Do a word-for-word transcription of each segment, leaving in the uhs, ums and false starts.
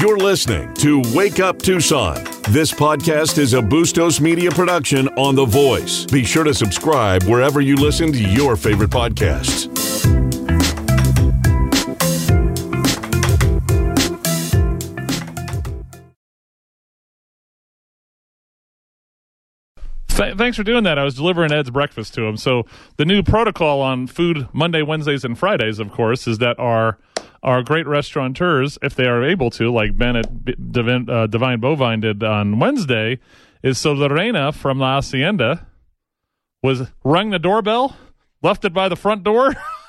You're listening to Wake Up Tucson. This podcast is a Bustos Media production on The Voice. Be sure to subscribe wherever you listen to your favorite podcasts. Th- thanks for doing that. I was delivering Ed's breakfast to him. So the new protocol on food Monday, Wednesdays, and Fridays, of course, is that our our great restaurateurs, if they are able to, like Ben at B- Divine, uh, Divine Bovine did on Wednesday, is so Lorena from La Hacienda was rang the doorbell, left it by the front door.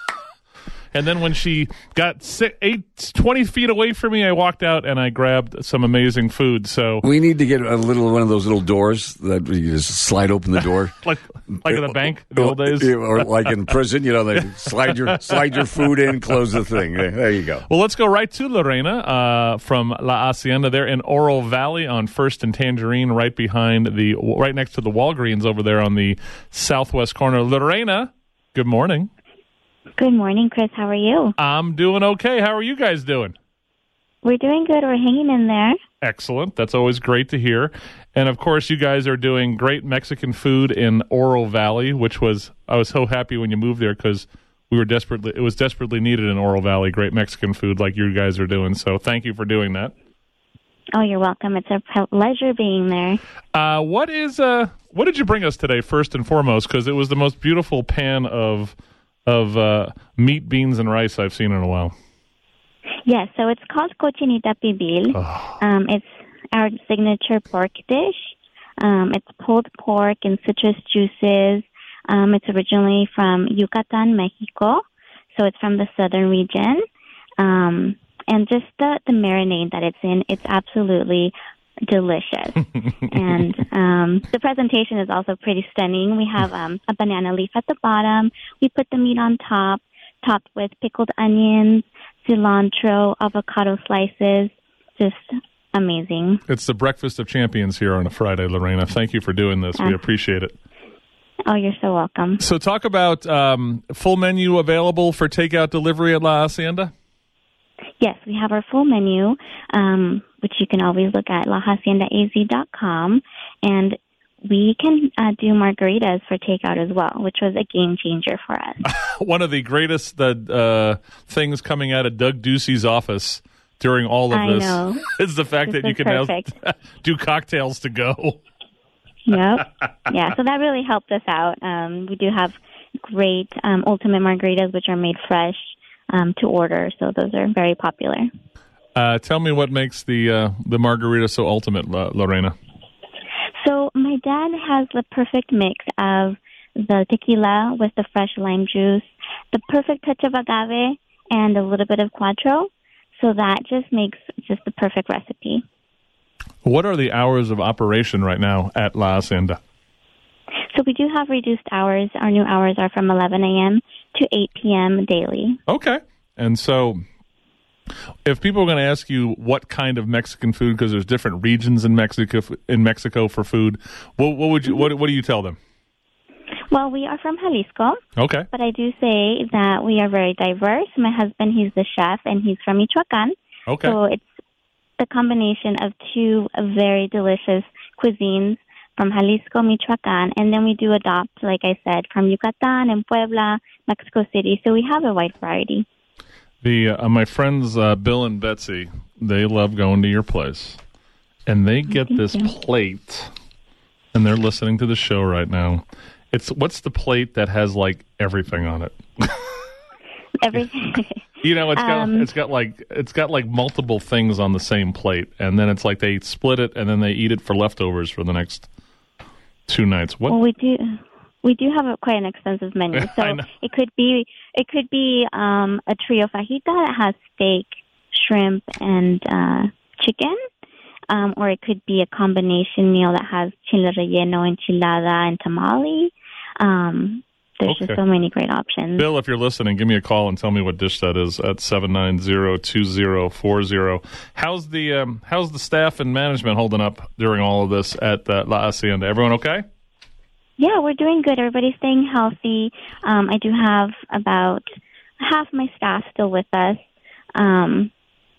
And then when she got six, eight, twenty feet away from me, I walked out and I grabbed some amazing food. So we need to get a little one of those little doors that you just slide open the door, like like in the bank in the old days, or like in prison. You know, they slide your slide your food in, close the thing. There you go. Well, let's go right to Lorena uh, from La Hacienda. They're in Oro Valley on First and Tangerine, right behind the right next to the Walgreens over there on the southwest corner. Lorena, good morning. Good morning, Chris. How are you? I'm doing okay. How are you guys doing? We're doing good. We're hanging in there. Excellent. That's always great to hear. And, of course, you guys are doing great Mexican food in Oro Valley, which was – I was so happy when you moved there because we were desperately – it was desperately needed in Oro Valley, great Mexican food like you guys are doing. So thank you for doing that. Oh, you're welcome. It's a pleasure being there. Uh, what is uh, what did you bring us today, first and foremost? Because it was the most beautiful pan of – of uh, meat, beans, and rice I've seen in a while. Yes, so it's called cochinita pibil. Oh. Um, it's our signature pork dish. Um, it's pulled pork and citrus juices. Um, it's originally from Yucatan, Mexico, so it's from the southern region. Um, and just the, the marinade that it's in, it's absolutely delicious. And um, the presentation is also pretty stunning. We have um, a banana leaf at the bottom. We put the meat on top, topped with pickled onions, cilantro, avocado slices. Just amazing. It's the breakfast of champions here on a Friday, Lorena. Thank you for doing this. We appreciate it. Oh, you're so welcome. So talk about um, full menu available for takeout delivery at La Hacienda. Yes, we have our full menu, um, which you can always look at la hacienda a z dot com, and we can uh, do margaritas for takeout as well, which was a game changer for us. One of the greatest uh, things coming out of Doug Ducey's office during all of I this know. is the fact this that you can perfect. now do cocktails to go. Yep. Yeah, so that really helped us out. Um, we do have great um, ultimate margaritas, which are made fresh. Um, to order, so those are very popular. Uh, tell me what makes the uh, the margarita so ultimate, uh, Lorena. So my dad has the perfect mix of the tequila with the fresh lime juice, the perfect touch of agave, and a little bit of Cointreau. So that just makes just the perfect recipe. What are the hours of operation right now at La Hacienda? So we do have reduced hours. Our new hours are from eleven a.m. to eight p.m. daily. Okay. And so if people are going to ask you what kind of Mexican food, because there's different regions in Mexico in Mexico for food, what, what would you what, what do you tell them? Well, we are from Jalisco. Okay. But I do say that we are very diverse. My husband, he's the chef, and he's from Michoacan. Okay. So it's the combination of two very delicious cuisines from Jalisco, Michoacan, and then we do adopt, like I said, from Yucatan and Puebla, Mexico City. So we have a wide variety. The uh, my friends uh, Bill and Betsy, they love going to your place, and they get Thank this you. plate, and they're listening to the show right now. It's what's the plate that has like everything on it? Everything. You know, it's got Um, it's got like it's got like multiple things on the same plate, and then it's like they split it, and then they eat it for leftovers for the next two nights. What? Well, we do. We do have a, quite an extensive menu. So I know. it could be it could be um, a trio fajita that has steak, shrimp, and uh, chicken, um, or it could be a combination meal that has chile relleno, enchilada, and tamale. Um, there's Okay. just so many great options. Bill, if you're listening, give me a call and tell me what dish that is at seven nine zero, two zero four zero. How's the um, how's the staff and management holding up during all of this at uh, La Hacienda? Everyone okay? Yeah, we're doing good. Everybody's staying healthy. Um, I do have about half my staff still with us. Um,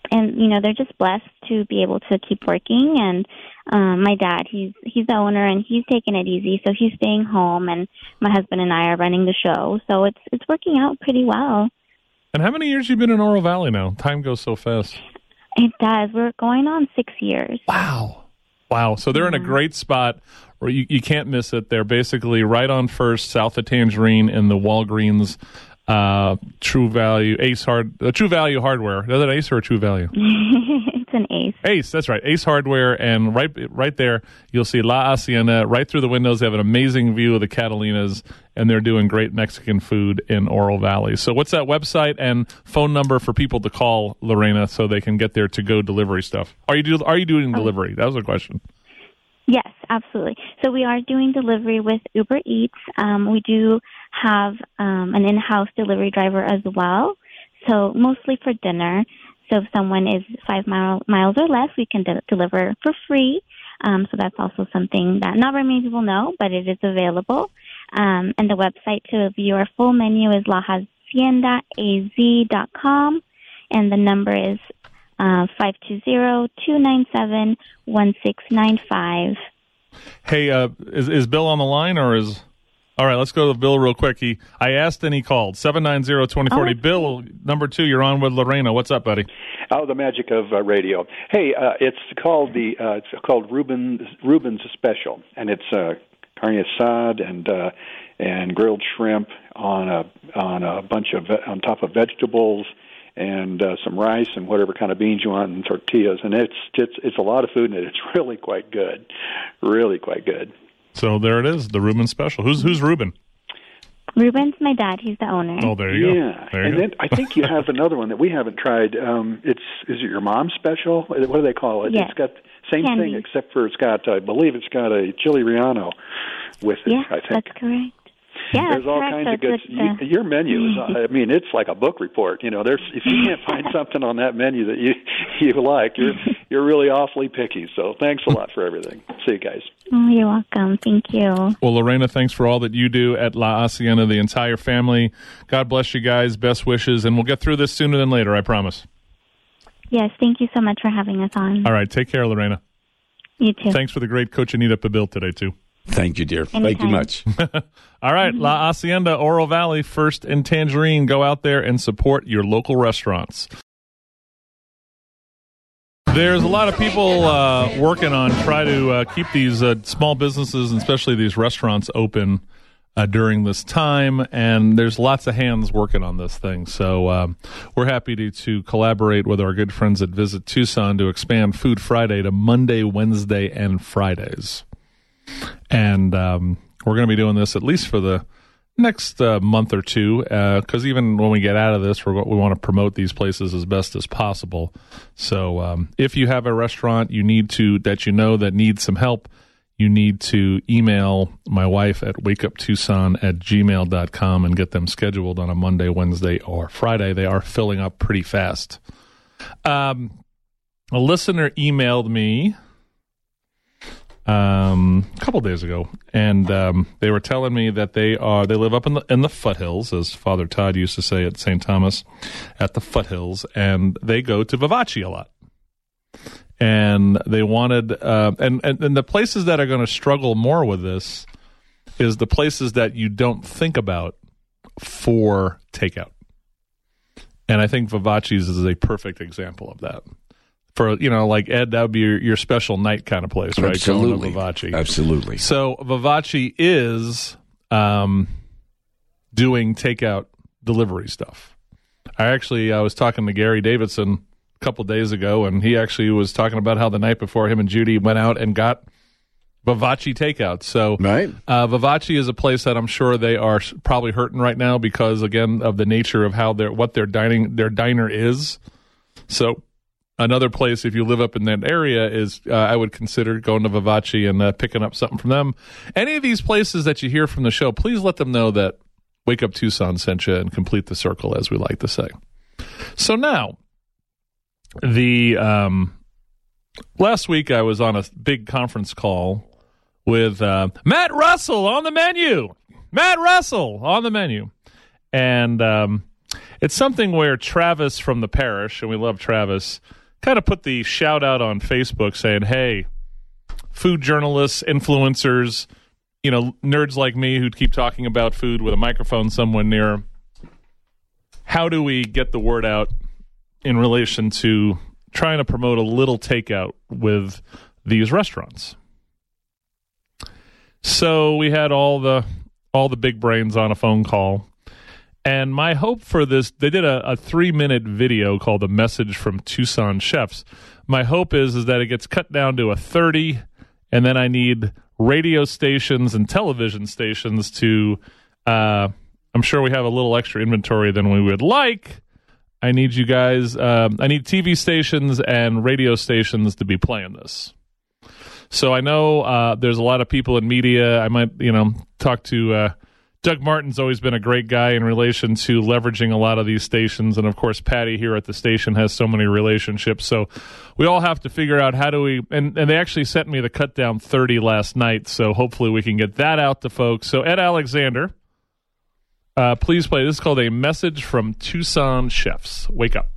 and, you know, they're just blessed to be able to keep working. And um, my dad, he's he's the owner, and he's taking it easy, so he's staying home, and my husband and I are running the show. So it's it's working out pretty well. And how many years you been in Oro Valley now? Time goes so fast. It does. We're going on six years. Wow. Wow. So they're in a great spot where you, you can't miss it. They're basically right on First, south of Tangerine, in the Walgreens uh, True Value, Ace Hard, uh, True Value Hardware. Is it Ace or True Value? It's an Ace. Ace, that's right. Ace Hardware, and right right there, you'll see La Hacienda. Right through the windows, they have an amazing view of the Catalinas, and they're doing great Mexican food in Oro Valley. So what's that website and phone number for people to call, Lorena, so they can get their to-go delivery stuff? Are you do, are you doing delivery? That was a question. Yes, absolutely. So we are doing delivery with Uber Eats. Um, we do have um, an in-house delivery driver as well, so mostly for dinner. So if someone is five mile, miles or less, we can de- deliver for free. Um, so that's also something that not very many people know, but it is available. Um, and the website to view our full menu is la hacienda a z dot com, and the number is uh, five two zero, two nine seven, one six nine five. Hey, uh, is is Bill on the line, or is... All right, let's go to Bill real quick. He, I asked and he called. seven nine zero, two zero four zero. Oh. Bill, number two, you're on with Lorena. What's up, buddy? Oh, the magic of uh, radio. Hey, uh, it's called the uh, it's called Reuben Reuben's Special, and it's uh, carne asada and uh, and grilled shrimp on a on a bunch of on top of vegetables and uh, some rice and whatever kind of beans you want and tortillas, and it's it's it's a lot of food, and it's really quite good, really quite good. So there it is, the Reuben Special. Who's who's Reuben? Reuben's my dad. He's the owner. Oh, there you yeah. go. There you and go. then I think you have another one that we haven't tried. Um, it's is it your mom's special? What do they call it? Yes. It's got same Candy. thing except for it's got I believe it's got a chili relleno with it. Yeah, I think that's correct. Yeah, there's all correct. kinds so of good. The... You, your menu is, I mean, it's like a book report. You know, there's if you can't find something on that menu that you you like, you're you're really awfully picky. So thanks a lot for everything. See you guys. Oh, you're welcome. Thank you. Well, Lorena, thanks for all that you do at La Hacienda, the entire family. God bless you guys. Best wishes, and we'll get through this sooner than later. I promise. Yes, thank you so much for having us on. All right, take care, Lorena. You too. Thanks for the great Cochinita Pibil today too. Thank you, dear. Anytime. Thank you much. All right, La Hacienda, Oro Valley, First and Tangerine. Go out there and support your local restaurants. There's a lot of people uh, working on try to uh, keep these uh, small businesses, and especially these restaurants, open uh, during this time, and there's lots of hands working on this thing. So um, we're happy to, to collaborate with our good friends at Visit Tucson to expand Food Friday to Monday, Wednesday, and Fridays. And um, we're going to be doing this at least for the next uh, month or two, because uh, even when we get out of this, we're, we want to promote these places as best as possible. So um, if you have a restaurant you need to that you know that needs some help, you need to email my wife at wakeuptucson at gmail dot com and get them scheduled on a Monday, Wednesday, or Friday. They are filling up pretty fast. Um, a listener emailed me Um, a couple days ago, and um, they were telling me that they are they live up in the in the foothills, as Father Todd used to say at Saint Thomas, at the foothills, and they go to Vivace a lot. And they wanted, uh, and, and and the places that are going to struggle more with this is the places that you don't think about for takeout. And I think Vivace's is a perfect example of that. For, you know, like Ed, that would be your, your special night kind of place, right? Absolutely. Going to Vivace. Absolutely. So Vivace is um, doing takeout delivery stuff. I actually, I was talking to Gary Davidson a couple days ago, and he actually was talking about how the night before him and Judy went out and got Vivace takeout. So right. uh, Vivace is a place that I'm sure they are probably hurting right now because, again, of the nature of how their what their dining their diner is. So another place, if you live up in that area, is uh, I would consider going to Vivace and uh, picking up something from them. Any of these places that you hear from the show, please let them know that Wake Up Tucson sent you and complete the circle, as we like to say. So now, the um, last week I was on a big conference call with uh, Matt Russell on the menu. Matt Russell on the menu. And um, It's something where Travis from the parish, and we love Travis, kind of put the shout out on Facebook saying, hey, food journalists, influencers, you know, nerds like me who keep talking about food with a microphone somewhere near, how do we get the word out in relation to trying to promote a little takeout with these restaurants? So we had all the all the big brains on a phone call. And my hope for this, they did a, a three-minute video called The Message from Tucson Chefs. My hope is, is that it gets cut down to a thirty, and then I need radio stations and television stations to, uh, I'm sure we have a little extra inventory than we would like. I need you guys, um, I need T V stations and radio stations to be playing this. So I know uh, there's a lot of people in media. I might, you know, talk to uh, Doug Martin's always been a great guy in relation to leveraging a lot of these stations. And, of course, Patty here at the station has so many relationships. So we all have to figure out how do we – and and they actually sent me the cut down thirty last night, so hopefully we can get that out to folks. So Ed Alexander, uh, please play. This is called A Message from Tucson Chefs. Wake up.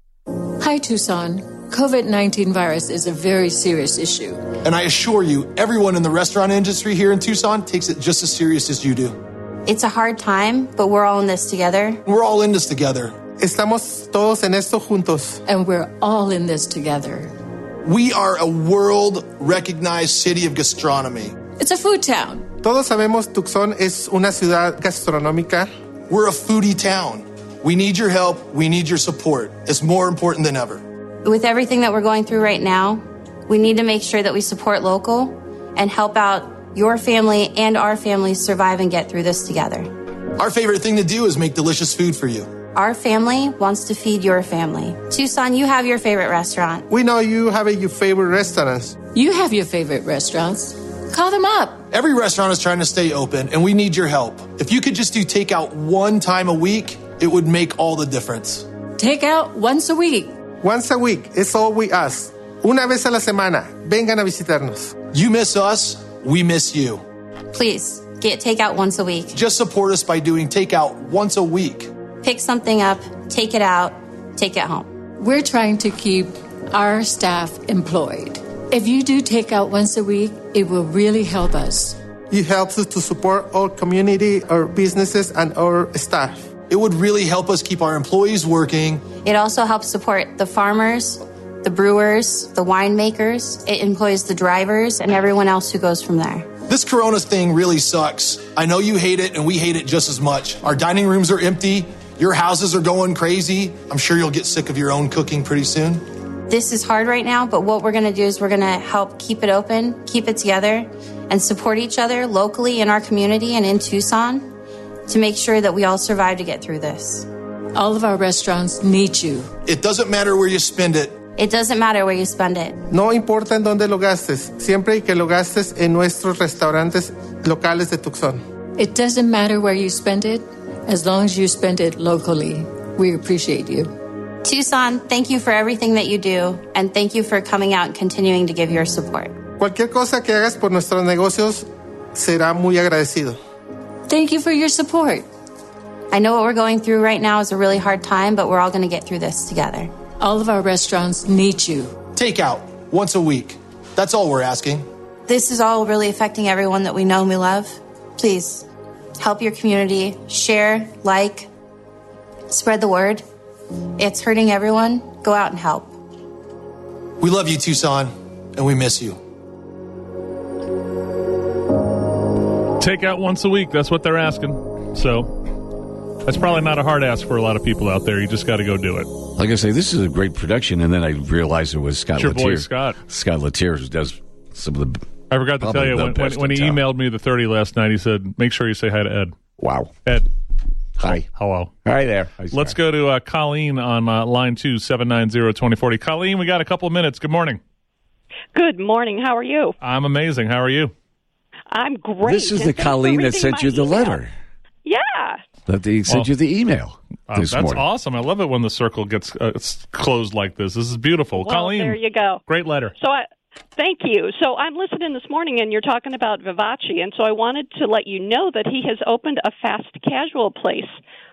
Hi, Tucson. COVID nineteen virus is a very serious issue. And I assure you, everyone in the restaurant industry here in Tucson takes it just as serious as you do. It's a hard time, but we're all in this together. We're all in this together. Estamos todos en esto juntos. And we're all in this together. We are a world-recognized city of gastronomy. It's a food town. Todos sabemos Tucson es una ciudad gastronómica. We're a foodie town. We need your help. We need your support. It's more important than ever. With everything that we're going through right now, we need to make sure that we support local and help out your family and our families survive and get through this together. Our favorite thing to do is make delicious food for you. Our family wants to feed your family. Tucson, you have your favorite restaurant. We know you have your favorite restaurants. You have your favorite restaurants. Call them up. Every restaurant is trying to stay open, and we need your help. If you could just do takeout one time a week, it would make all the difference. Takeout once a week. Once a week is all we ask. Una vez a la semana. Vengan a visitarnos. You miss us, we miss you. Please, get takeout once a week. Just support us by doing takeout once a week. Pick something up, take it out, take it home. We're trying to keep our staff employed. If you do takeout once a week, it will really help us. It helps us to support our community, our businesses, and our staff. It would really help us keep our employees working. It also helps support the farmers, the brewers, the winemakers. It employs the drivers and everyone else who goes from there. This Corona thing really sucks. I know you hate it, and we hate it just as much. Our dining rooms are empty. Your houses are going crazy. I'm sure you'll get sick of your own cooking pretty soon. This is hard right now, but what we're going to do is we're going to help keep it open, keep it together, and support each other locally in our community and in Tucson to make sure that we all survive to get through this. All of our restaurants need you. It doesn't matter where you spend it. It doesn't matter where you spend it. No importa en dónde lo gastes, siempre que lo gastes en nuestros restaurantes locales de Tucson. It doesn't matter where you spend it, as long as you spend it locally. We appreciate you. Tucson, thank you for everything that you do, and thank you for coming out and continuing to give your support. Cualquier cosa que hagas por nuestros negocios será muy agradecido. Thank you for your support. I know what we're going through right now is a really hard time, but we're all going to get through this together. All of our restaurants need you. Takeout once a week. That's all we're asking. This is all really affecting everyone that we know and we love. Please help your community. Share, like, spread the word. It's hurting everyone. Go out and help. We love you, Tucson, and we miss you. Takeout once a week. That's what they're asking. So that's probably not a hard ask for a lot of people out there. You just got to go do it. Like I say, this is a great production, and then I realized it was Scott it's your Latier. boy, Scott. Scott Latier, who does some of the... I forgot to tell you, when, when, when he town. emailed me the thirty last night, he said, make sure you say hi to Ed. Wow. Ed. Hi. Hello. Hi there. Hi, Let's go to uh, Colleen on uh, line two, seven nine zero, two oh four oh. Colleen, we got a couple of minutes. Good morning. Good morning. How are you? I'm amazing. How are you? I'm great. This is the Colleen that sent you the email. letter. Yeah. That they sent Well, you the email uh, this that's morning. awesome. I love it when the circle gets uh, it's closed like this. This is beautiful. Well, Colleen, there you go. Great letter. So I thank you. So I'm listening this morning, and you're talking about Vivace, and so I wanted to let you know that he has opened a fast casual place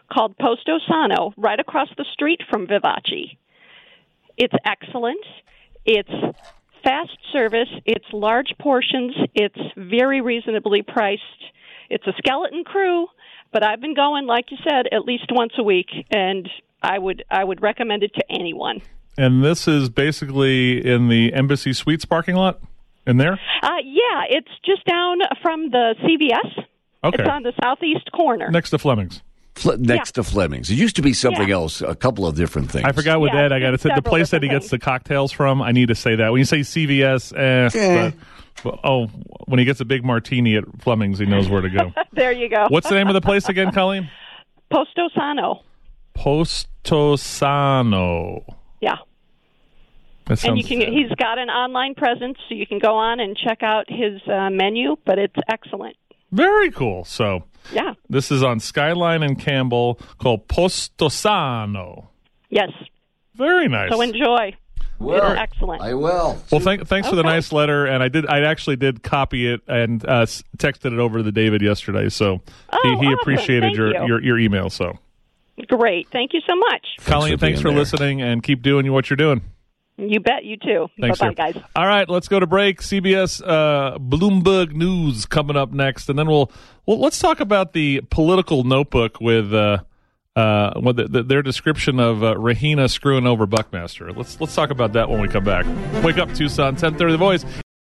called Posto Sano, right across the street from Vivace. It's excellent. It's fast service. It's large portions. It's very reasonably priced. It's a skeleton crew, but I've been going, like you said, at least once a week, and I would I would recommend it to anyone. And this is basically in the Embassy Suites parking lot in there? Uh, yeah, it's just down from the C V S. Okay. It's on the southeast corner. Next to Fleming's. Fle- next Yeah. to Fleming's. It used to be something Yeah. else, a couple of different things. I forgot with Yeah, Ed. I got to say the several place that he different gets the cocktails from. I need to say that when you say C V S. Eh, Eh. but, oh, when he gets a big martini at Fleming's, he knows where to go. There you go. What's the name of the place again, Colleen? Posto Sano. Posto Sano. Yeah. That And you sounds. can he's got an online presence, so you can go on and check out his uh, menu, but it's excellent. Very cool. So Yeah. this is on Skyline and Campbell, called Posto Sano. Yes. Very nice. So enjoy. Well, It's excellent. I will. Well, thank, thanks for the Okay. nice letter, and I did. I actually did copy it and uh, s- texted it over to David yesterday, so Oh, he, he awesome. appreciated Thank your, you. your your email. So, Great. Thank you so much. Colleen, for thanks being for there. listening, and keep doing what you're doing. You bet. You too. Thanks, Bye-bye, sir. guys. All right, let's go to break. C B S uh, Bloomberg News coming up next, and then we'll well let's talk about the political notebook with uh, uh, with the, the, their description of uh, Rahina screwing over Buckmaster. Let's let's talk about that when we come back. Wake up, Tucson, ten thirty. The Voice.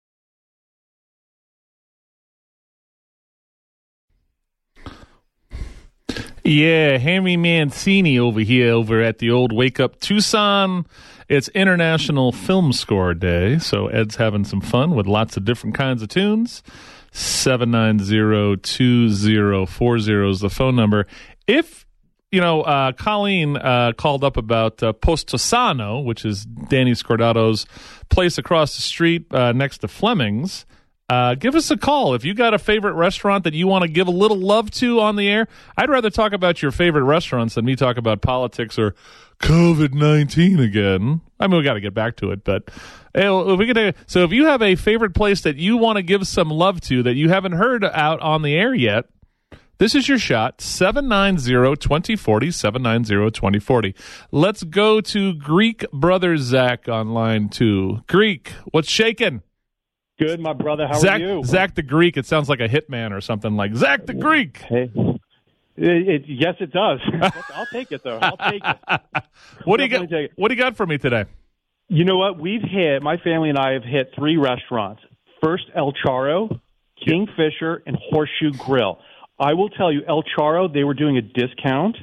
Yeah, Henry Mancini over here over at the old Wake Up Tucson. It's International Film Score Day, so Ed's having some fun with lots of different kinds of tunes. seven nine zero, two zero four zero is the phone number. If, you know, uh, Colleen uh, called up about uh, Posto Sano, which is Danny Scordato's place across the street uh, next to Fleming's. Uh, give us a call. If you got a favorite restaurant that you want to give a little love to on the air, I'd rather talk about your favorite restaurants than me talk about politics or COVID nineteen again. I mean, we got to get back to it, but hey, if we could, so if you have a favorite place that you want to give some love to that you haven't heard out on the air yet, this is your shot. seven nine zero, two zero four zero, seven nine zero, two zero four zero. Let's go to Greek Brother Zach on line two. Greek, what's shaking? Good, my brother. How Zach, are you? Zach the Greek. It sounds like a hitman or something like Zach the Greek. Hey. It, it, yes, it does. I'll take it, though. I'll take it. What do you Definitely got? take it. What do you got for me today? You know what? We've hit, my family and I have hit three restaurants. First, El Charro, Kingfisher, and Horseshoe Grill. I will tell you, El Charro, they were doing a discount,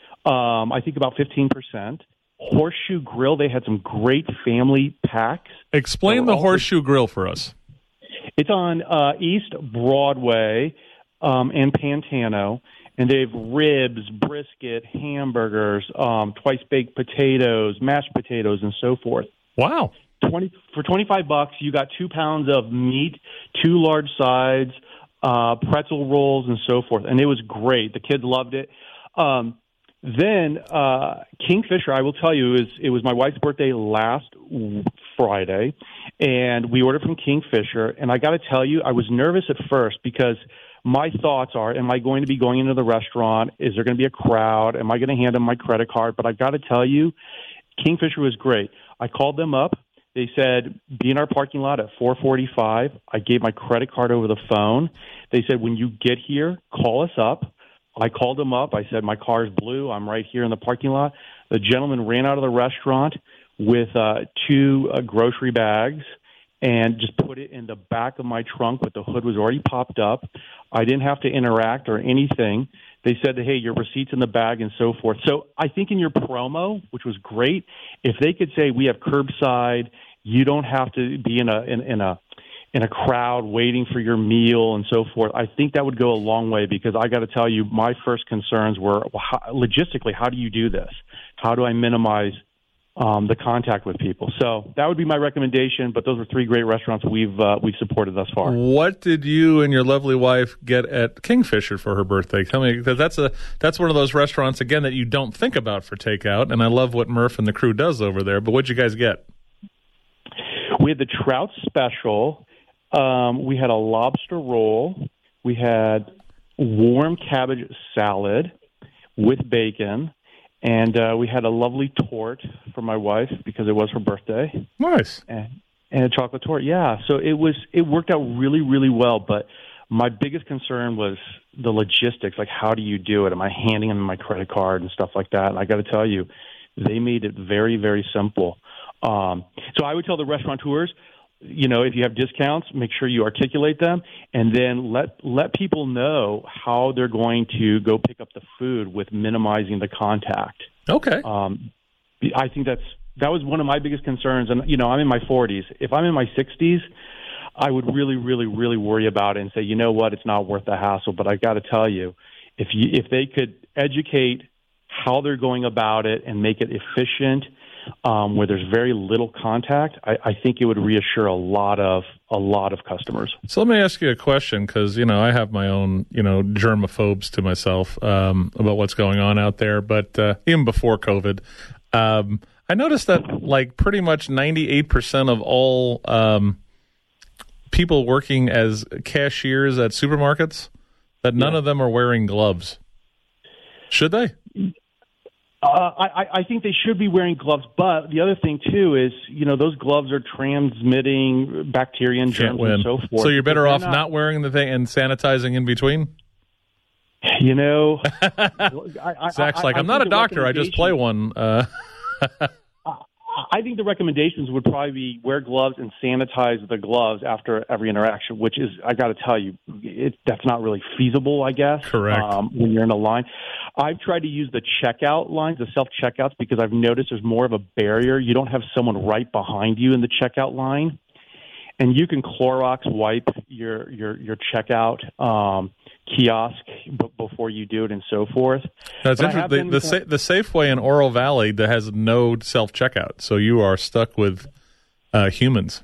um, I think about fifteen percent. Horseshoe Grill, they had some great family packs. Explain the also- Horseshoe Grill for us. It's on uh, East Broadway um, and Pantano, and they have ribs, brisket, hamburgers, um, twice-baked potatoes, mashed potatoes, and so forth. Wow. twenty For twenty-five bucks, you got two pounds of meat, two large sides, uh, pretzel rolls, and so forth. And it was great. The kids loved it. Um, then uh, Kingfisher, I will tell you, is it was my wife's birthday last Friday, and we ordered from Kingfisher. And I got to tell you, I was nervous at first because my thoughts are, am I going to be going into the restaurant? Is there going to be a crowd? Am I going to hand them my credit card? But I got to tell you, Kingfisher was great. I called them up. They said, be in our parking lot at four forty-five. I gave my credit card over the phone. They said, when you get here, call us up. I called them up. I said, my car is blue. I'm right here in the parking lot. The gentleman ran out of the restaurant with uh, two uh, grocery bags and just put it in the back of my trunk, but the hood was already popped up. I didn't have to interact or anything. They said, hey, your receipt's in the bag and so forth. So I think in your promo, which was great, if they could say we have curbside, you don't have to be in a in, in a in a crowd waiting for your meal and so forth, I think that would go a long way, because I got to tell you, my first concerns were, well, how, logistically, how do you do this? How do I minimize um, the contact with people? So that would be my recommendation, but those were three great restaurants we've uh, we've supported thus far. What did you and your lovely wife get at Kingfisher for her birthday? Tell me, because that's a that's one of those restaurants, again, that you don't think about for takeout, and I love what Murph and the crew does over there, but what'd you guys get? We had the trout special. Um, we had a lobster roll. We had warm cabbage salad. with bacon. And uh, we had a lovely torte for my wife because it was her birthday. Nice. And, and a chocolate torte, yeah. So it was it worked out really, really well. But my biggest concern was the logistics, like how do you do it? Am I handing them my credit card and stuff like that? And I got to tell you, they made it very, very simple. Um, so I would tell the restaurateurs, you know, if you have discounts, make sure you articulate them, and then let let people know how they're going to go pick up the food with minimizing the contact. Okay. Um, I think that's that was one of my biggest concerns. And, you know, I'm in my forties. If I'm in my sixties, I would really, really, really worry about it and say, you know what, it's not worth the hassle. But I got to tell you, if you, if they could educate how they're going about it and make it efficient, Um, where there's very little contact, I, I think it would reassure a lot of a lot of customers. So let me ask you a question, because you know I have my own you know germaphobes to myself um, about what's going on out there. But uh, even before COVID, um, I noticed that like pretty much ninety-eight percent of all um, people working as cashiers at supermarkets, that none yeah. of them are wearing gloves. Should they? Uh, I, I think they should be wearing gloves, but the other thing too is, you know, those gloves are transmitting bacteria and germs and so forth. So you're better off not, not wearing the thing and sanitizing in between? You know, I, Zach's I, like, I'm not a doctor. I just play one. Uh, I think the recommendations would probably be wear gloves and sanitize the gloves after every interaction, which is, I got to tell you, it, that's not really feasible, I guess. Correct. Um, when you're in a line. I've tried to use the checkout lines, the self-checkouts, because I've noticed there's more of a barrier. You don't have someone right behind you in the checkout line. And you can Clorox wipe your, your, your checkout um, kiosk b- before you do it and so forth. That's interesting. The, the, sa- the Safeway in Oro Valley that has no self-checkout, so you are stuck with uh, humans.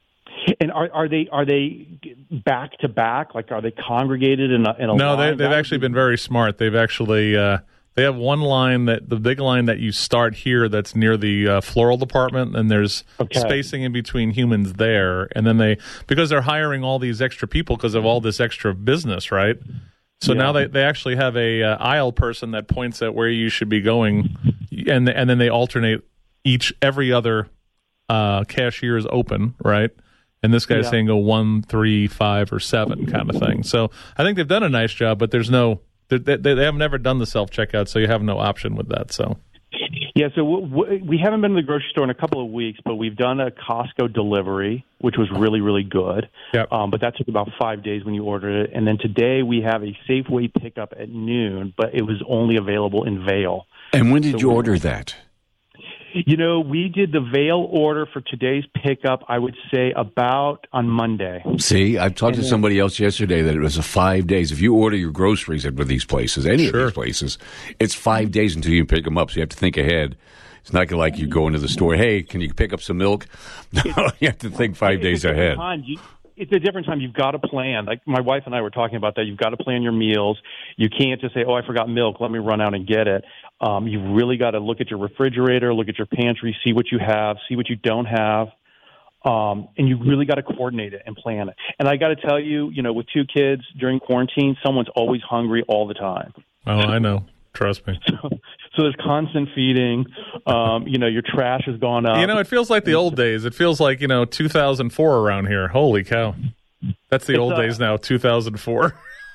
And are are they are they back to back? Like, are they congregated in a, in a no? line? They, they've actually be... been very smart. They've actually uh, they have one line that the big line that you start here that's near the uh, floral department, and there's okay. spacing in between humans there. And then they because they're hiring all these extra people because of all this extra business, right? So yeah. now they, they actually have a uh, aisle person that points at where you should be going, and and then they alternate each every other uh, cashier is open, right? And this guy's yeah. saying go one, three, five, or seven kind of thing. So I think they've done a nice job, but there's no they, they, they have never done the self checkout, so you have no option with that. So yeah, so w- w- we haven't been to the grocery store in a couple of weeks, but we've done a Costco delivery, which was really really good. Yep. Um, but that took about five days when you ordered it, and then today we have a Safeway pickup at noon, but it was only available in Vail. And when did so you we, order that? You know, we did the Vail order for today's pickup, I would say, about on Monday. See, I've talked and to somebody else yesterday that it was a five days. If you order your groceries at these places, any sure. of these places, it's five days until you can pick them up, so you have to think ahead. It's not like you go into the store, hey, can you pick up some milk? No, you have to think five days ahead. You, it's a different time. You've got to plan. Like my wife and I were talking about that. You've got to plan your meals. You can't just say, oh, I forgot milk. Let me run out and get it. Um, you've really got to look at your refrigerator, look at your pantry, see what you have, see what you don't have. Um, and you really got to coordinate it and plan it. And I got to tell you, you know, with two kids during quarantine, someone's always hungry all the time. Oh, I know. Trust me. So, so there's constant feeding. Um, you know, your trash has gone up. You know, it feels like the old days. It feels like, you know, two thousand four around here. Holy cow. That's the it's, old uh, days now, two thousand four.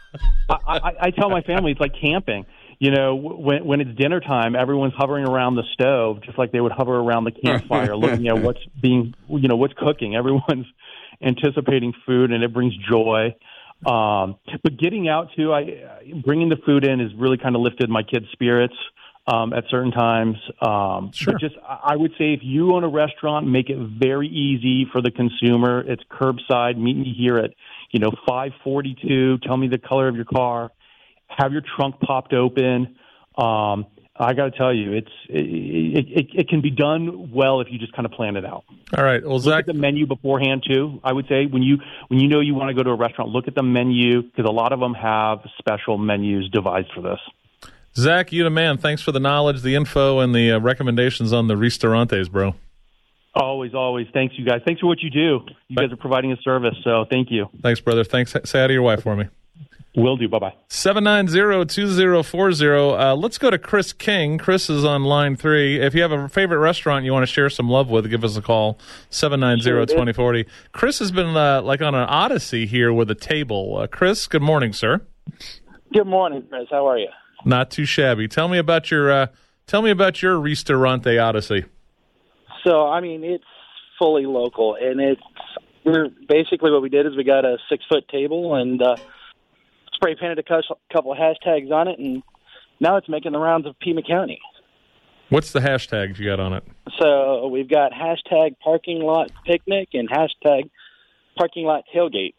I, I, I tell my family it's like camping. You know, when when it's dinner time, everyone's hovering around the stove, just like they would hover around the campfire, looking at what's being, you know, what's cooking. Everyone's anticipating food, and it brings joy. Um, but getting out too, I bringing the food in has really kind of lifted my kids' spirits um, at certain times. Um, sure. But just, I would say, if you own a restaurant, make it very easy for the consumer. It's curbside. Meet me here at, you know, five forty-two. Tell me the color of your car. Have your trunk popped open. Um, I got to tell you, it's it, it, it can be done well if you just kind of plan it out. All right. Well, look Zach, at the menu beforehand too. I would say when you when you know you want to go to a restaurant, look at the menu because a lot of them have special menus devised for this. Zach, you the man. Thanks for the knowledge, the info, and the uh, recommendations on the restaurantes, bro. Always, always. Thanks, you guys. Thanks for what you do. You guys are providing a service, so thank you. Thanks, brother. Thanks. Say hi to your wife for me. Will do. Bye-bye. seven nine zero, two zero four zero. Uh, let's go to Chris King. Chris is on line three. If you have a favorite restaurant you want to share some love with, give us a call, seven nine zero, two zero four zero. Chris has been uh, like on an odyssey here with a table. Uh, Chris, good morning, sir. Good morning, Chris. How are you? Not too shabby. Tell me about your uh, tell me about your Ristorante Odyssey. So, I mean, it's fully local, and it's we're basically what we did is we got a six-foot table and uh, spray painted a couple of hashtags on it, and now it's making the rounds of Pima County. What's the hashtags you got on it? So we've got hashtag parking lot picnic and hashtag parking lot tailgate.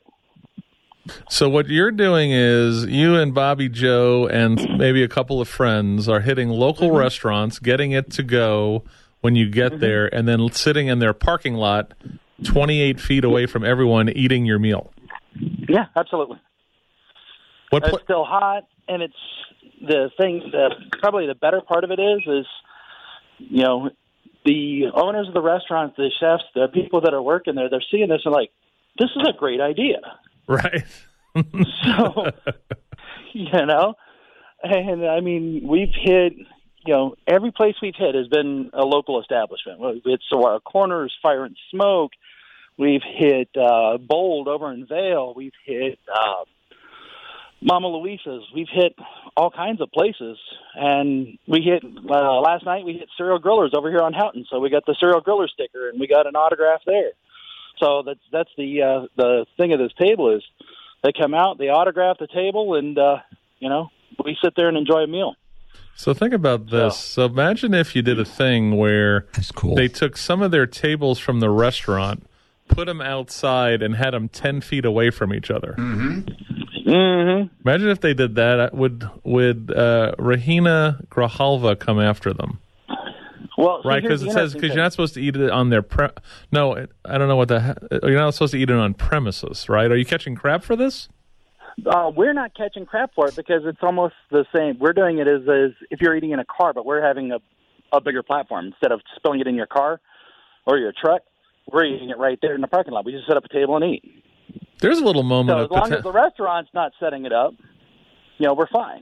So what you're doing is you and Bobby Joe and maybe a couple of friends are hitting local mm-hmm. restaurants, getting it to go when you get mm-hmm. there, and then sitting in their parking lot twenty-eight feet away from everyone eating your meal. Yeah, absolutely. What pl- it's still hot, and it's the thing. The, probably the better part of it is, is you know, the owners of the restaurants, the chefs, the people that are working there, they're seeing this and like, this is a great idea, right? So, you know, and I mean, we've hit, you know, every place we've hit has been a local establishment. It's our Corners Fire and Smoke. We've hit uh, Bold over in Vail. We've hit uh, Mama Luisa's. We've hit all kinds of places. And we hit, uh, last night we hit Serial Grillers over here on Houghton. So we got the Serial Griller sticker and we got an autograph there. So that's that's the uh, the thing of this table is they come out, they autograph the table, and, uh, you know, we sit there and enjoy a meal. So think about this. So imagine if you did a thing where That's cool. they took some of their tables from the restaurant, put them outside, and had them ten feet away from each other. Mm-hmm. Mm-hmm. Imagine if they did that. Would would uh, Regina Grijalva come after them? Well, right, because it says because you're not supposed to eat it on their pre- no, I don't know what the you're not supposed to eat it on premises, right? Are you catching crap for this? Uh, we're not catching crap for it because it's almost the same. We're doing it as, as if you're eating in a car, but we're having a, a bigger platform. Instead of spilling it in your car or your truck, we're eating it right there in the parking lot. We just set up a table and eat. There's a little moment. So of as long poten- as the restaurant's not setting it up, you know, we're fine.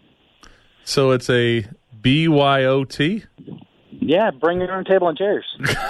So it's a B Y O T? Yeah, bring your own table and chairs.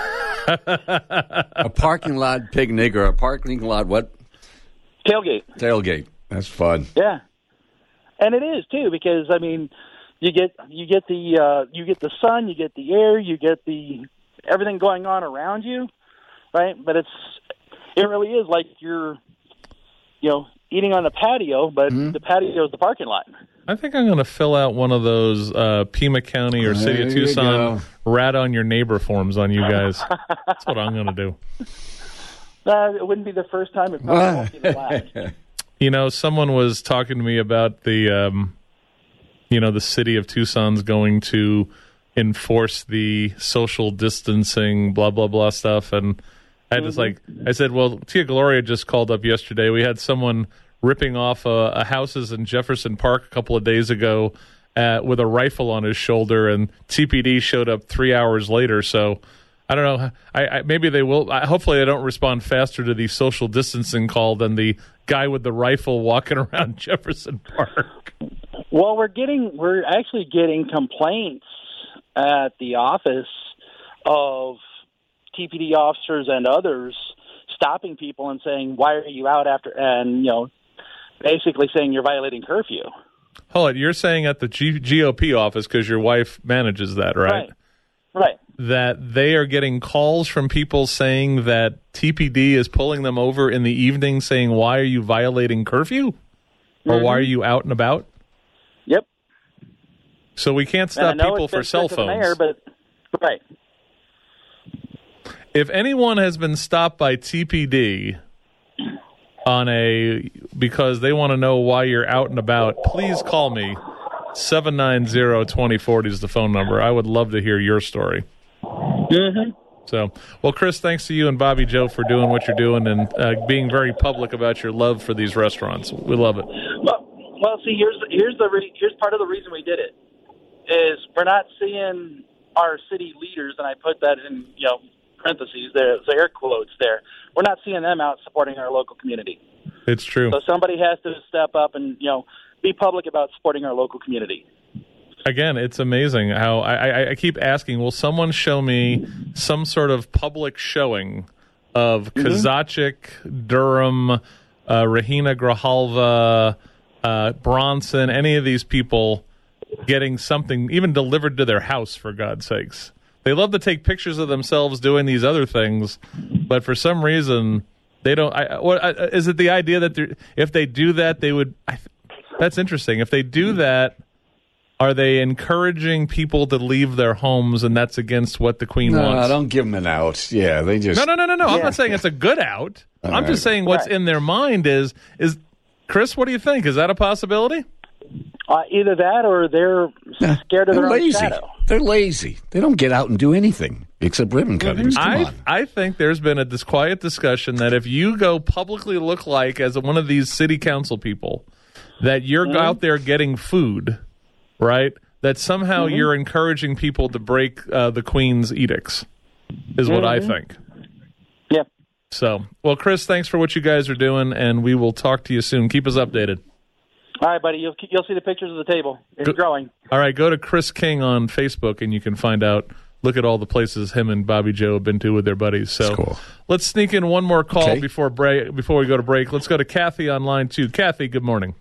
A parking lot picnic or a parking lot what? Tailgate. Tailgate. That's fun. Yeah, and it is too because I mean, you get you get the uh, you get the sun, you get the air, you get the everything going on around you, right? But it's it really is like you're, you know, eating on the patio, but mm-hmm. the patio is the parking lot. I think I'm going to fill out one of those uh, Pima County or City there of Tucson rat on your neighbor forms on you guys. That's what I'm going to do. Uh, it wouldn't be the first time. It probably won't be the last. You know, someone was talking to me about the, um, you know, the City of Tucson's going to enforce the social distancing, blah, blah, blah stuff. And I just mm-hmm. like, I said, well, Tia Gloria just called up yesterday. We had someone ripping off uh, a houses in Jefferson Park a couple of days ago uh, with a rifle on his shoulder, and T P D showed up three hours later. So I don't know. I, I maybe they will. I, hopefully, they don't respond faster to the social distancing call than the guy with the rifle walking around Jefferson Park. Well, we're getting we're actually getting complaints at the office of T P D officers and others stopping people and saying, "Why are you out after?" and you know, basically saying you're violating curfew. Hold on, you're saying at the G- GOP office because your wife manages that, right? Right. Right. That they are getting calls from people saying that T P D is pulling them over in the evening saying, why are you violating curfew? Or mm-hmm. why are you out and about? Yep. So we can't stop people for cell phones. Mayor, but, right. If anyone has been stopped by T P D on a because they want to know why you're out and about, please call me. seven nine zero, two zero four zero is the phone number. I would love to hear your story. Mm-hmm. So, well, Chris, thanks to you and Bobby Joe for doing what you're doing and uh, being very public about your love for these restaurants. We love it. Well, well, see, here's here's the re- here's part of the reason we did it is we're not seeing our city leaders, and I put that in you know parentheses there, so air quotes there. We're not seeing them out supporting our local community. It's true. So somebody has to step up and, you know, be public about supporting our local community. Again, it's amazing how I, I, I keep asking, will someone show me some sort of public showing of mm-hmm. Kozaczek, Durham, uh, Rahina Grijalva, uh, Bronson, any of these people getting something even delivered to their house, for God's sakes. They love to take pictures of themselves doing these other things, but for some reason they don't. I, what, I, is it the idea that if they do that, they would? I, that's interesting. If they do that, are they encouraging people to leave their homes, and that's against what the Queen no, wants? No, don't give them an out. Yeah, they just no, no, no, no, no. Yeah. I'm not saying it's a good out. All I'm right. just saying what's right. in their mind is is. Chris, what do you think? Is that a possibility? Uh, either that or they're yeah, scared of their lazy. own shadow. They're lazy. They don't get out and do anything except ribbon cuttings. Come I, on. I think there's been a this quiet discussion that if you go publicly look like as one of these city council people, that you're mm-hmm. out there getting food, right? That somehow mm-hmm. you're encouraging people to break uh, the Queen's edicts, is mm-hmm. what I think. Yep. So, well, Chris, thanks for what you guys are doing, and we will talk to you soon. Keep us updated. All right, buddy. You'll you'll see the pictures of the table. It's go, growing. All right, go to Chris King on Facebook, and you can find out. Look at all the places him and Bobby Joe have been to with their buddies. So cool. Let's sneak in one more call okay. before break. Before we go to break, let's go to Kathy on line two. Kathy, good morning.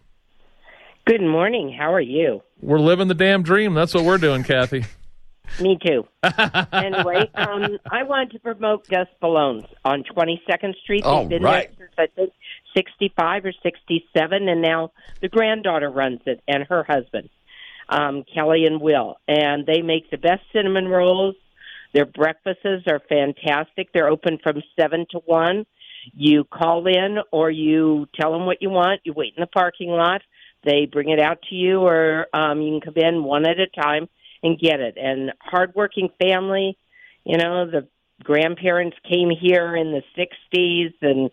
Good morning. How are you? We're living the damn dream. That's what we're doing, Kathy. Me too. Anyway, um, I wanted to promote Gus Ballones on twenty-second Street. They've oh, been right. there since, I think, sixty-five or sixty-seven, and now the granddaughter runs it and her husband, um, Kelly and Will. And they make the best cinnamon rolls. Their breakfasts are fantastic. They're open from seven to one. You call in or you tell them what you want. You wait in the parking lot. They bring it out to you, or um, you can come in one at a time and get it. And hardworking family, you know, the grandparents came here in the sixties, and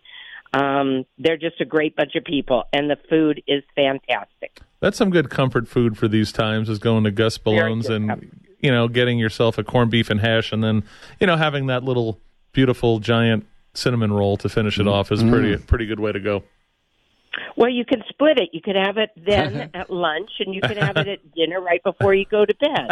um, they're just a great bunch of people, and the food is fantastic. That's some good comfort food for these times, is going to Gus Ballones and, comfort. you know, getting yourself a corned beef and hash, and then, you know, having that little beautiful giant cinnamon roll to finish it mm. off is mm. pretty pretty good way to go. Well, you can split it. You could have it then at lunch, and you can have it at dinner right before you go to bed.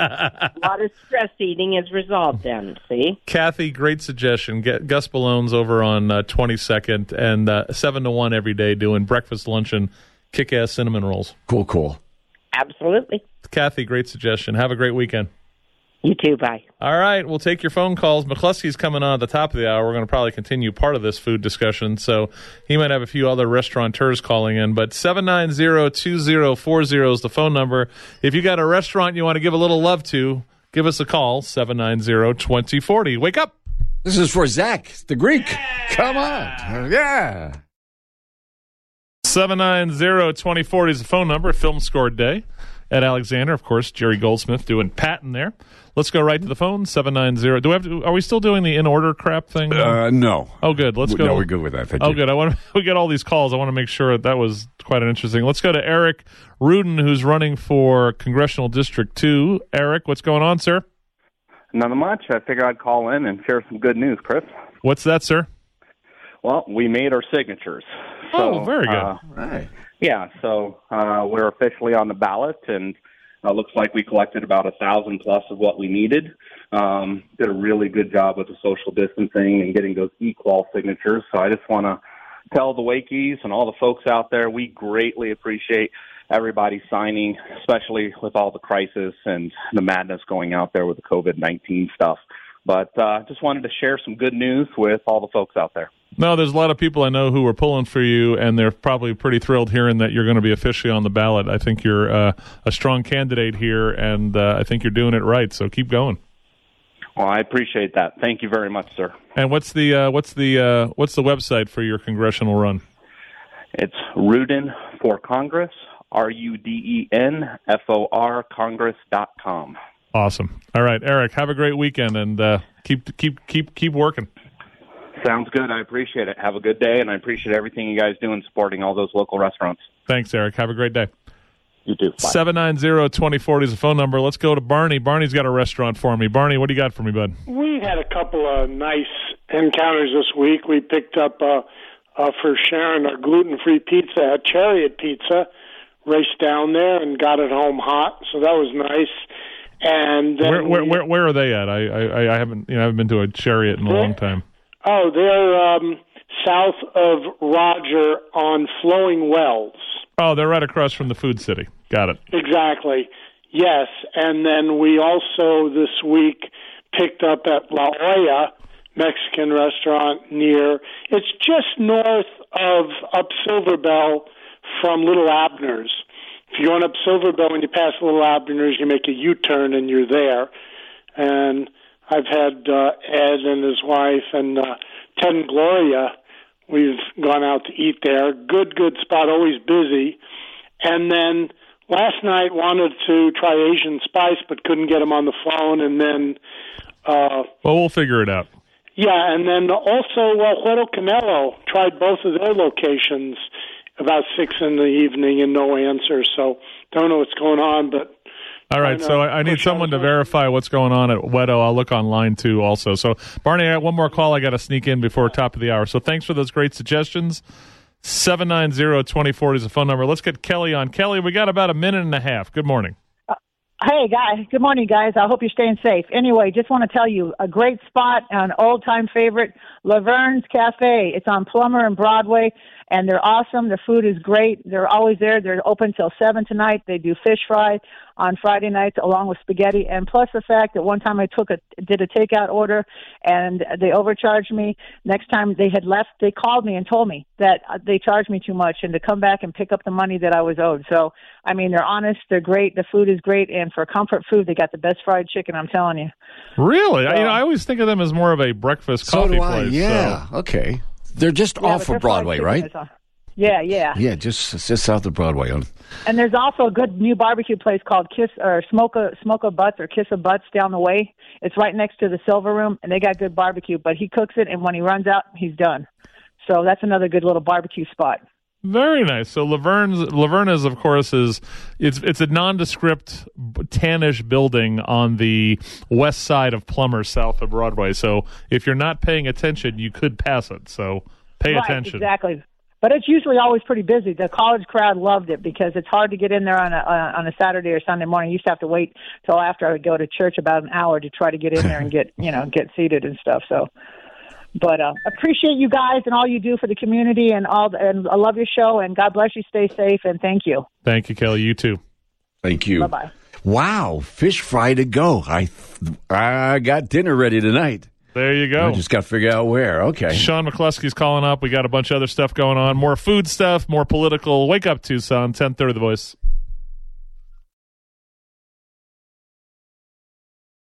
A lot of stress eating is resolved then, see? Kathy, great suggestion. Get Gus Ballones over on uh, twenty-second and uh, seven to one every day doing breakfast, lunch, and kick-ass cinnamon rolls. Cool, cool. Absolutely. Kathy, great suggestion. Have a great weekend. You too. Bye. All right. We'll take your phone calls. McCluskey's coming on at the top of the hour. We're going to probably continue part of this food discussion, so he might have a few other restaurateurs calling in. But seven nine zero, two zero four zero is the phone number. If you got a restaurant you want to give a little love to, give us a call, seven nine zero, two zero four zero. Wake up. This is for Zach, the Greek. Yeah. Come on. Yeah. seven nine zero, two zero four zero is the phone number. Film Score Day at Alexander. Of course, Jerry Goldsmith doing Patton there. Let's go right to the phone, seven nine zero. Do we have to, are we still doing the in-order crap thing? Uh, no. Oh, good. Let's go. No, we're good with that. Thank oh, you. good. I want to, we get all these calls. I want to make sure that was quite an interesting. Let's go to Eric Rudin, who's running for Congressional District two. Eric, what's going on, sir? Nothing much. I figured I'd call in and share some good news, Chris. What's that, sir? Well, we made our signatures. Oh, so, very good. Uh, right. Yeah, so uh, we're officially on the ballot, and uh, looks like we collected about a thousand plus of what we needed. Um, did a really good job with the social distancing and getting those equal signatures. So I just want to tell the Wakeys and all the folks out there, we greatly appreciate everybody signing, especially with all the crisis and the madness going out there with the COVID nineteen stuff. But uh, just wanted to share some good news with all the folks out there. No, there's a lot of people I know who are pulling for you, and they're probably pretty thrilled hearing that you're going to be officially on the ballot. I think you're uh, a strong candidate here, and uh, I think you're doing it right. So keep going. Well, I appreciate that. Thank you very much, sir. And what's the uh, what's the uh, what's the website for your congressional run? It's Rudin for Congress, R U D E N F O R Congress dot com. Awesome. All right, Eric, have a great weekend, and uh, keep keep keep keep working. Sounds good. I appreciate it. Have a good day, and I appreciate everything you guys do in supporting all those local restaurants. Thanks, Eric. Have a great day. You too. Bye. seven nine zero, two zero four zero is the phone number. Let's go to Barney. Barney's got a restaurant for me. Barney, what do you got for me, bud? We had a couple of nice encounters this week. We picked up a, uh, for sharing our gluten-free pizza at Chariot Pizza. Raced down there and got it home hot, so that was nice. And then where where, we, where where are they at? I, I I haven't you know I haven't been to a Chariot in a long time. Oh, they're um, south of Roger on Flowing Wells. Oh, they're right across from the Food City. Got it. Exactly. Yes, and then we also this week picked up at La Olla Mexican restaurant near. It's just north of up Silver Bell from Little Abner's. If you're going up Silver Bell, when you pass Little Abner's, you make a U-turn and you're there. And I've had uh, Ed and his wife and uh, Ted and Gloria. We've gone out to eat there. Good, good spot, always busy. And then last night wanted to try Asian Spice, but couldn't get them on the phone. And then... Uh, well, we'll figure it out. Yeah, and then also uh, Juero Canelo. Tried both of their locations about six in the evening and no answer. So don't know what's going on, but... All right, so I, I need someone to verify what's going on at Wedo. I'll look online, too, also. So, Barney, I got one more call I got to sneak in before top of the hour. So thanks for those great suggestions. seven nine zero, two zero four zero is the phone number. Let's get Kelly on. Kelly, we got about a minute and a half. Good morning. Uh, hey, guys. Good morning, guys. I hope you're staying safe. Anyway, just want to tell you, a great spot, an old-time favorite, Laverne's Cafe. It's on Plummer and Broadway. And they're awesome. Their food is great. They're always there. They're open till seven tonight. They do fish fry on Friday nights along with spaghetti. And plus the fact that one time I took a did a takeout order and they overcharged me. Next time they had left, they called me and told me that they charged me too much and to come back and pick up the money that I was owed. So, I mean, they're honest. They're great. The food is great. And for comfort food, they got the best fried chicken, I'm telling you. Really? So, I, you know, I always think of them as more of a breakfast so coffee do I, place. Yeah, so. okay. They're just yeah, off of Broadway, right? Yeah, yeah. Yeah, just just south of Broadway. And there's also a good new barbecue place called Kiss or Smoke a Smoke a Butts or Kiss a Butts down the way. It's right next to the Silver Room, and they got good barbecue. But he cooks it, and when he runs out, he's done. So that's another good little barbecue spot. Very nice. So Laverne's, Laverne's, of course, is it's it's a nondescript tannish building on the west side of Plummer, south of Broadway. So if you're not paying attention, you could pass it. So pay right, attention. Exactly. But it's usually always pretty busy. The college crowd loved it because it's hard to get in there on a uh, on a Saturday or Sunday morning. You used to have to wait till after I would go to church about an hour to try to get in there and get you know get seated and stuff. So. But uh, appreciate you guys and all you do for the community, and all. The, and I love your show. And God bless you. Stay safe, and thank you. Thank you, Kelly. You too. Thank you. Bye bye. Wow, fish fry to go. I I got dinner ready tonight. There you go. I just got to figure out where. Okay. Sean McCluskey's calling up. We got a bunch of other stuff going on. More food stuff. More political. Wake up, Tucson. ten thirty The Voice.